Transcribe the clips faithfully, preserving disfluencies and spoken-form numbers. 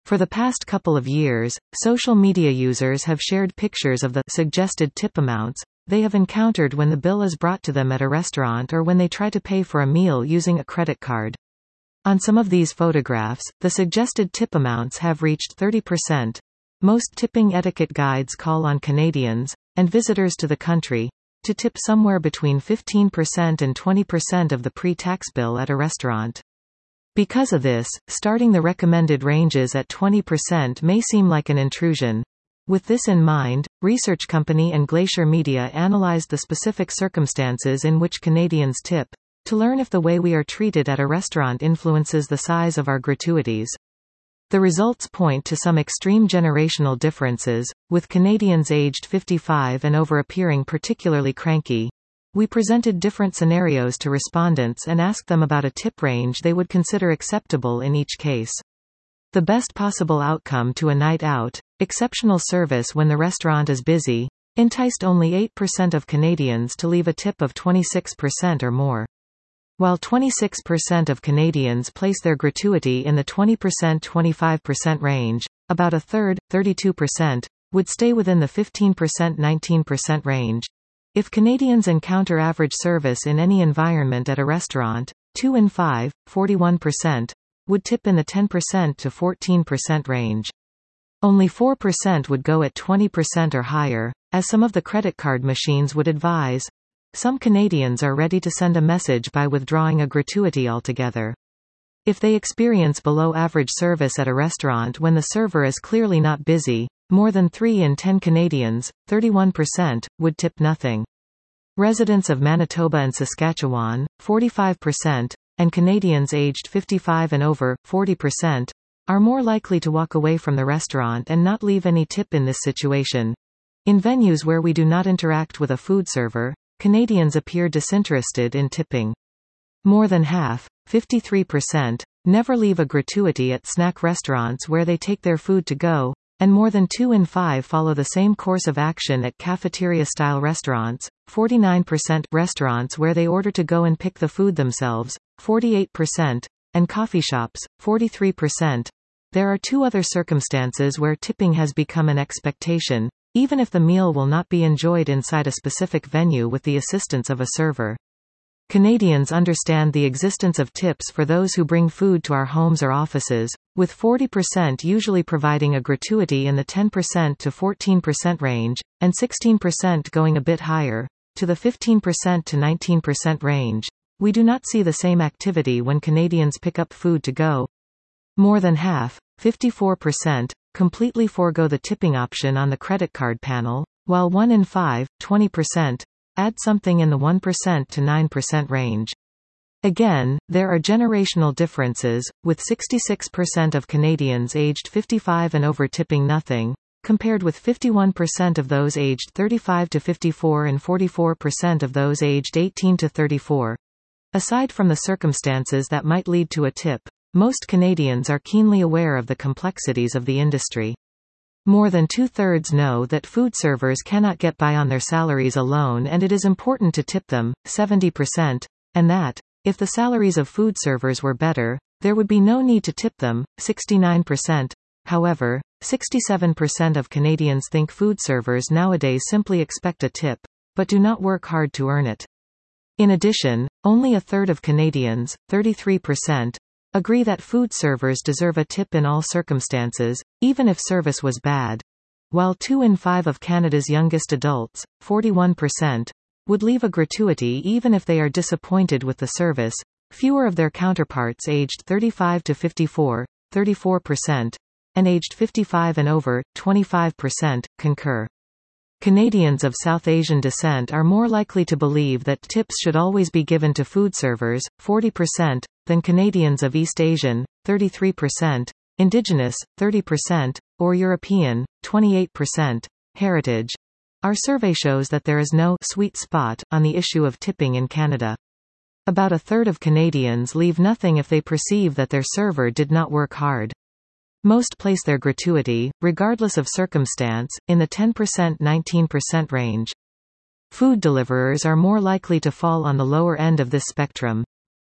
For the past couple of years, social media users have shared pictures of the suggested tip amounts they have encountered when the bill is brought to them at a restaurant or when they try to pay for a meal using a credit card. On some of these photographs, the suggested tip amounts have reached thirty percent. Most tipping etiquette guides call on Canadians, and visitors to the country, to tip somewhere between fifteen percent and twenty percent of the pre-tax bill at a restaurant. Because of this, starting the recommended ranges at twenty percent may seem like an intrusion. With this in mind, research company and Glacier Media analyzed the specific circumstances in which Canadians tip, to learn if the way we are treated at a restaurant influences the size of our gratuities. The results point to some extreme generational differences, with Canadians aged fifty-five and over appearing particularly cranky. We presented different scenarios to respondents and asked them about a tip range they would consider acceptable in each case. The best possible outcome to a night out, exceptional service when the restaurant is busy, enticed only eight percent of Canadians to leave a tip of twenty-six percent or more. While twenty-six percent of Canadians place their gratuity in the twenty percent to twenty-five percent range, about a third, thirty-two percent, would stay within the fifteen percent to nineteen percent range. If Canadians encounter average service in any environment at a restaurant, two in five, forty-one percent, would tip in the ten percent to fourteen percent range. Only four percent would go at twenty percent or higher, as some of the credit card machines would advise. Some Canadians are ready to send a message by withdrawing a gratuity altogether. If they experience below average service at a restaurant when the server is clearly not busy, more than three in ten Canadians, thirty-one percent, would tip nothing. Residents of Manitoba and Saskatchewan, forty-five percent, and Canadians aged fifty-five and over, forty percent, are more likely to walk away from the restaurant and not leave any tip in this situation. In venues where we do not interact with a food server, Canadians appear disinterested in tipping. More than half, fifty-three percent, never leave a gratuity at snack restaurants where they take their food to go, and more than two in five follow the same course of action at cafeteria-style restaurants, forty-nine percent restaurants where they order to go and pick the food themselves, forty-eight percent, and coffee shops, forty-three percent. There are two other circumstances where tipping has become an expectation, even if the meal will not be enjoyed inside a specific venue with the assistance of a server. Canadians understand the existence of tips for those who bring food to our homes or offices, with forty percent usually providing a gratuity in the ten percent to fourteen percent range, and sixteen percent going a bit higher, to the fifteen percent to nineteen percent range. We do not see the same activity when Canadians pick up food to go. More than half, fifty-four percent, completely forego the tipping option on the credit card panel, while one in five, twenty percent, add something in the one percent to nine percent range. Again, there are generational differences, with sixty-six percent of Canadians aged fifty-five and over tipping nothing, compared with fifty-one percent of those aged thirty-five to fifty-four and forty-four percent of those aged eighteen to thirty-four. Aside from the circumstances that might lead to a tip, most Canadians are keenly aware of the complexities of the industry. More than two-thirds know that food servers cannot get by on their salaries alone and it is important to tip them, seventy percent, and that, if the salaries of food servers were better, there would be no need to tip them, sixty-nine percent. However, sixty-seven percent of Canadians think food servers nowadays simply expect a tip, but do not work hard to earn it. In addition, only a third of Canadians, thirty-three percent, agree that food servers deserve a tip in all circumstances, even if service was bad. While two in five of Canada's youngest adults, forty-one percent, would leave a gratuity even if they are disappointed with the service, fewer of their counterparts aged thirty-five to fifty-four, thirty-four percent, and aged fifty-five and over, twenty-five percent, concur. Canadians of South Asian descent are more likely to believe that tips should always be given to food servers, forty percent, than Canadians of East Asian, thirty-three percent, Indigenous, thirty percent, or European, twenty-eight percent, heritage. Our survey shows that there is no sweet spot on the issue of tipping in Canada. About a third of Canadians leave nothing if they perceive that their server did not work hard. Most place their gratuity, regardless of circumstance, in the ten percent to nineteen percent range. Food deliverers are more likely to fall on the lower end of this spectrum.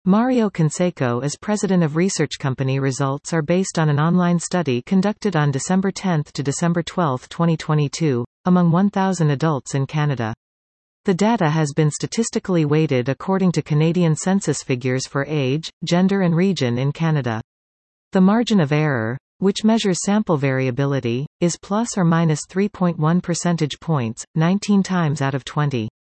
Mario Canseco is president of Research. Company results are based on an online study conducted on December tenth to December twelfth twenty twenty-two, among one thousand adults in Canada. The data has been statistically weighted according to Canadian census figures for age, gender and region in Canada. The margin of error, which measures sample variability, is plus or minus three point one percentage points, nineteen times out of twenty.